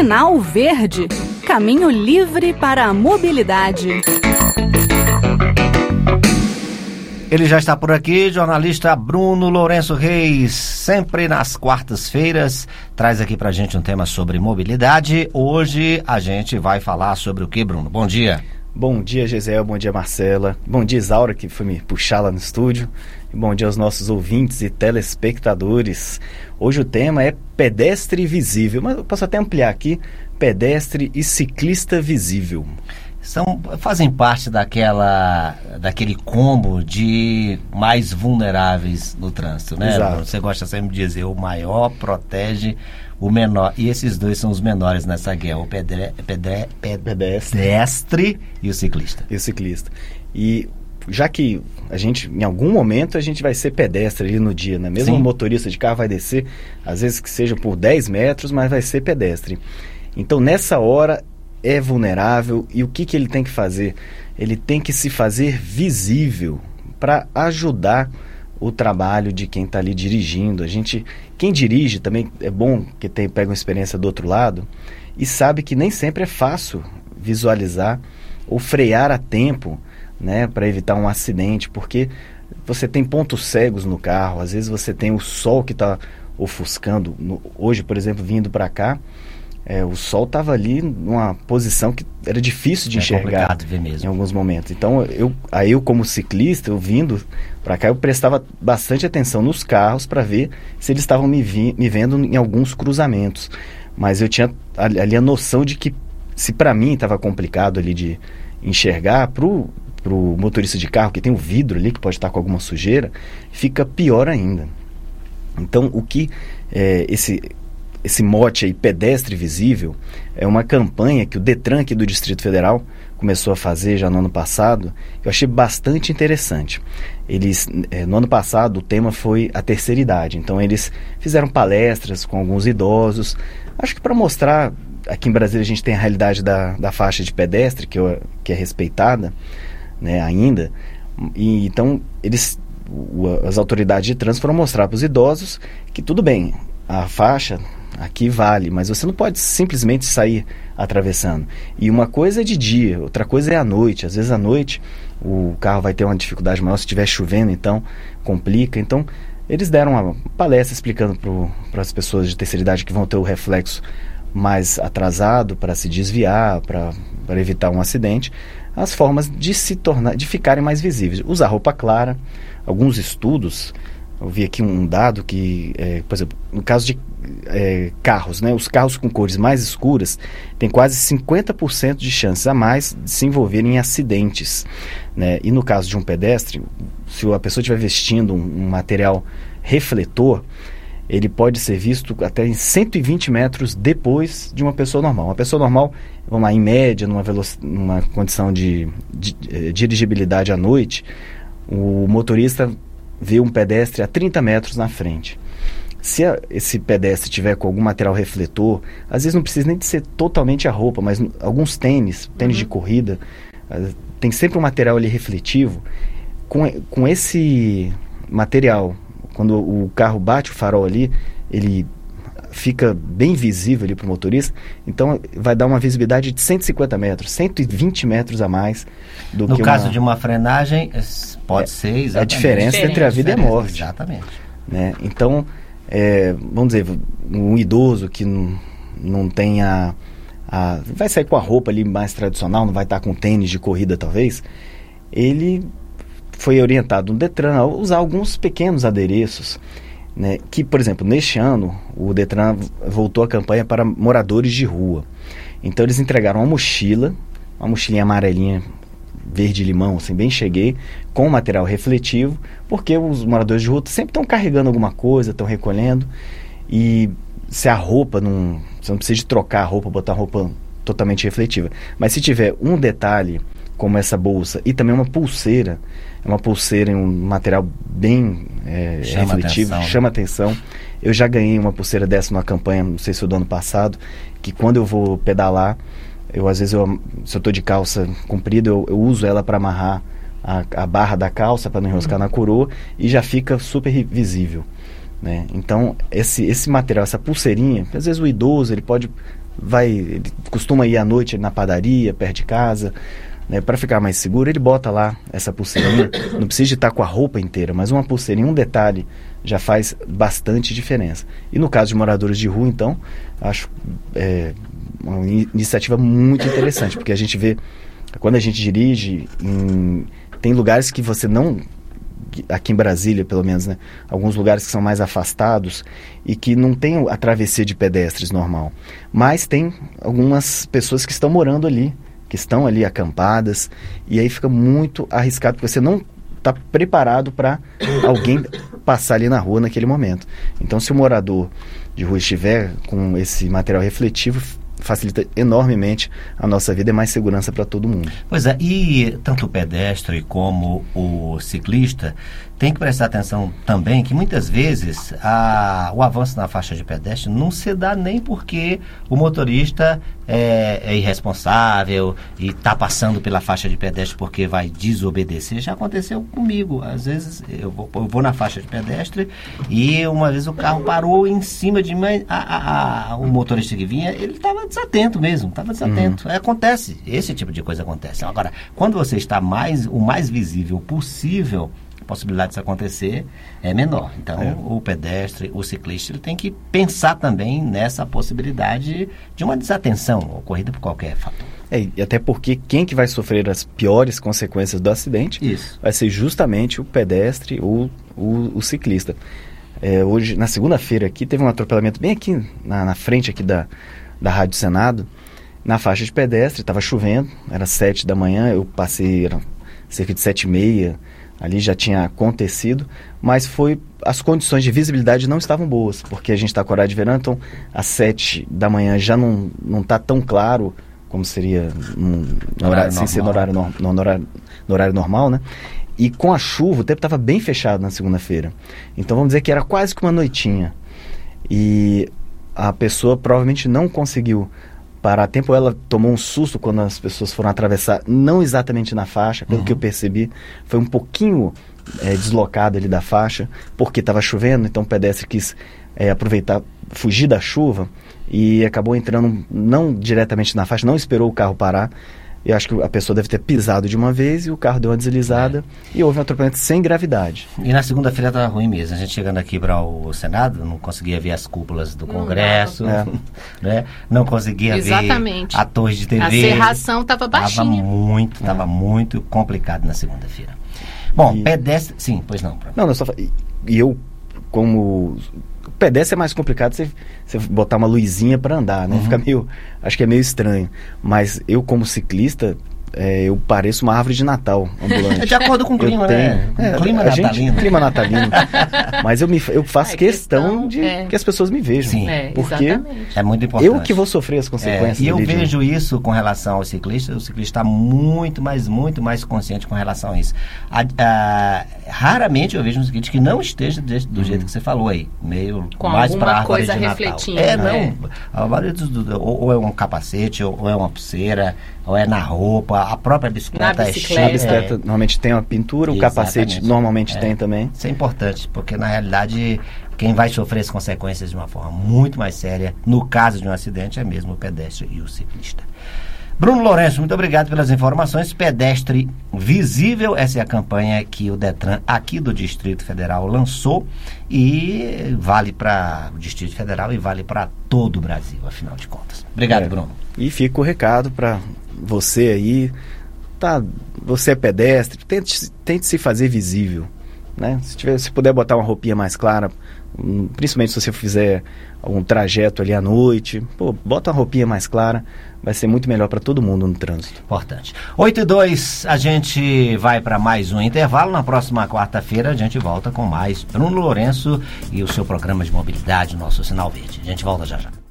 Sinal Verde, caminho livre para a mobilidade. Ele já está por aqui, jornalista Bruno Lourenço Reis, sempre nas quartas-feiras, traz aqui pra gente um tema sobre mobilidade. Hoje a gente vai falar sobre o que, Bruno? Bom dia. Bom dia, Gisele, bom dia, Marcela, bom dia, Isaura, que foi me puxar lá no estúdio, e bom dia aos nossos ouvintes e telespectadores. Hoje o tema é pedestre visível, mas eu posso até ampliar aqui, pedestre e ciclista visível. Fazem parte daquele combo de mais vulneráveis no trânsito, né? Exato. Você gosta sempre de dizer, o maior protege o menor, e esses dois são os menores nessa guerra, o pedestre e o ciclista. E já que a gente, em algum momento, a gente vai ser pedestre ali no dia, né? Mesmo o motorista de carro vai descer, às vezes que seja por 10 metros, mas vai ser pedestre. Então, nessa hora, é vulnerável, e o que ele tem que fazer? Ele tem que se fazer visível para ajudar o trabalho de quem está ali dirigindo. Quem dirige também é bom que pega uma experiência do outro lado e sabe que nem sempre é fácil visualizar ou frear a tempo, né, para evitar um acidente, porque você tem pontos cegos no carro, às vezes você tem o sol que está ofuscando. Hoje, por exemplo, vindo para cá, o sol estava ali numa posição que era difícil de enxergar. Complicado ver mesmo. Em alguns momentos. Então, eu como ciclista, eu vindo para cá, eu prestava bastante atenção nos carros para ver se eles estavam me vendo em alguns cruzamentos. Mas eu tinha ali a noção de que, se para mim estava complicado ali de enxergar, pro motorista de carro, que tem o vidro ali, que pode estar com alguma sujeira, fica pior ainda. Então, o que esse mote aí, pedestre visível, é uma campanha que o Detran aqui do Distrito Federal começou a fazer já no ano passado. Eu achei bastante interessante. No ano passado, o tema foi a terceira idade. Então, eles fizeram palestras com alguns idosos. Acho que para mostrar, aqui em Brasília a gente tem a realidade da faixa de pedestre, que é respeitada, né, ainda. E, então, as autoridades de trânsito foram mostrar para os idosos que tudo bem, a faixa aqui vale, mas você não pode simplesmente sair atravessando. E uma coisa é de dia, outra coisa é à noite. Às vezes à noite o carro vai ter uma dificuldade maior, se estiver chovendo, então complica. Então eles deram uma palestra explicando para as pessoas de terceira idade que vão ter o reflexo mais atrasado para se desviar, para evitar um acidente, as formas de ficarem mais visíveis. Usar roupa clara. Alguns estudos, eu vi aqui um dado que, por exemplo, no caso de carros, né, os carros com cores mais escuras têm quase 50% de chances a mais de se envolverem em acidentes, né? E no caso de um pedestre, se a pessoa estiver vestindo um material refletor, ele pode ser visto até em 120 metros depois de uma pessoa normal. Uma pessoa normal, vamos lá, em média, numa condição de dirigibilidade à noite, o motorista vê um pedestre a 30 metros na frente. Se esse pedestre tiver com algum material refletor, às vezes não precisa nem de ser totalmente a roupa, mas alguns tênis de corrida, tem sempre um material ali refletivo. Com esse material, quando o carro bate o farol ali, ele fica bem visível ali para o motorista, então vai dar uma visibilidade de 150 metros, 120 metros a mais do que no caso de uma frenagem, pode ser exatamente a diferença entre a vida e a morte. Exatamente. Né? Então, vamos dizer, um idoso que não tem vai sair com a roupa ali mais tradicional, não vai estar com tênis de corrida talvez, ele foi orientado no Detran a usar alguns pequenos adereços, né, que, por exemplo, neste ano o Detran voltou a campanha para moradores de rua. Então eles entregaram uma mochilinha amarelinha, verde-limão, assim, bem cheguei, com material refletivo, porque os moradores de rua sempre estão carregando alguma coisa, estão recolhendo, e se a roupa você não precisa de trocar a roupa, botar a roupa totalmente refletiva, mas se tiver um detalhe como essa bolsa e também uma pulseira em um material bem refletivo, chama atenção. Eu já ganhei uma pulseira dessa numa campanha, não sei se foi do ano passado, que quando eu vou pedalar, às vezes se eu estou de calça comprida, eu uso ela para amarrar a barra da calça para não enroscar na coroa e já fica super visível, né? Então esse material, essa pulseirinha, às vezes o idoso ele pode ele costuma ir à noite na padaria, perto de casa, né, para ficar mais seguro, ele bota lá essa pulseirinha. Não precisa de estar com a roupa inteira, mas uma pulseirinha, um detalhe, já faz bastante diferença. E no caso de moradores de rua, então, acho uma iniciativa muito interessante, porque a gente vê, quando a gente dirige, tem lugares que você não... Aqui em Brasília, pelo menos, né? Alguns lugares que são mais afastados e que não tem a travessia de pedestres normal. Mas tem algumas pessoas que estão morando ali, que estão ali acampadas, e aí fica muito arriscado, porque você não está preparado para alguém passar ali na rua naquele momento. Então, se o morador de rua estiver com esse material refletivo, facilita enormemente a nossa vida e mais segurança para todo mundo. Pois é, e tanto o pedestre como o ciclista tem que prestar atenção também que muitas vezes o avanço na faixa de pedestre não se dá nem porque o motorista é irresponsável e está passando pela faixa de pedestre porque vai desobedecer. Já aconteceu comigo. Às vezes eu vou na faixa de pedestre e uma vez o carro parou em cima de mim, o motorista que vinha, ele estava desatento mesmo, Acontece, esse tipo de coisa acontece. Agora, quando você está o mais visível possível, a possibilidade disso acontecer é menor. Então, o pedestre, o ciclista, ele tem que pensar também nessa possibilidade de uma desatenção ocorrida por qualquer fator. E até porque quem que vai sofrer as piores consequências do acidente vai ser justamente o pedestre ou o ciclista. Hoje, na segunda-feira aqui, teve um atropelamento bem aqui na frente aqui da Rádio Senado, na faixa de pedestre, estava chovendo, era 7 da manhã, eu passei, era cerca de 7h30, ali já tinha acontecido, mas as condições de visibilidade não estavam boas, porque a gente está com horário de verão, então às 7 da manhã já não está tão claro como seria sem ser no horário normal, né? E com a chuva, o tempo estava bem fechado na segunda-feira. Então vamos dizer que era quase que uma noitinha. E a pessoa provavelmente não conseguiu parar a tempo. Ela tomou um susto quando as pessoas foram atravessar, não exatamente na faixa, pelo que eu percebi. Foi um pouquinho deslocado ali da faixa, porque estava chovendo, então o pedestre quis aproveitar, fugir da chuva e acabou entrando não diretamente na faixa, não esperou o carro parar. Eu acho que a pessoa deve ter pisado de uma vez e o carro deu uma deslizada e houve um atropelamento sem gravidade. E na segunda-feira estava ruim mesmo. A gente chegando aqui para o Senado, não conseguia ver as cúpulas do Congresso, né? Não conseguia ver a torre de TV. A serração estava baixinha. Estava muito complicado na segunda-feira. Bom, pedestre... Sim, pois não. Não, só... E eu, como... O pedestre é mais complicado você botar uma luzinha para andar, né? Fica acho que é meio estranho. Mas eu, como ciclista, eu pareço uma árvore de Natal ambulante. De acordo com o clima, clima natalino. Clima natalino. Mas eu faço questão de que as pessoas me vejam. Sim, porque exatamente. É muito importante. Eu que vou sofrer as consequências. E eu vejo isso com relação ao ciclista. O ciclista está muito mais consciente com relação a isso. Raramente eu vejo um ciclista que não esteja do jeito que você falou aí. Meio com mais para alguma coisa refletindo. A maioria ou é um capacete, ou é uma pulseira, ou é na roupa. A própria bicicleta é cheia. A bicicleta normalmente tem uma pintura, o capacete normalmente tem também. Isso é importante, porque na realidade quem vai sofrer as consequências de uma forma muito mais séria, no caso de um acidente, é mesmo o pedestre e o ciclista. Bruno Lourenço, muito obrigado pelas informações. Pedestre Visível, essa é a campanha que o Detran aqui do Distrito Federal lançou e vale para o Distrito Federal e vale para todo o Brasil, afinal de contas. Obrigado, Bruno. E fica o recado para você aí, você é pedestre, tente se fazer visível, né? Se puder botar uma roupinha mais clara, principalmente se você fizer algum trajeto ali à noite, bota uma roupinha mais clara, vai ser muito melhor para todo mundo no trânsito. Importante. 8h02, a gente vai para mais um intervalo. Na próxima quarta-feira a gente volta com mais Bruno Lourenço e o seu programa de mobilidade, nosso Sinal Verde. A gente volta já.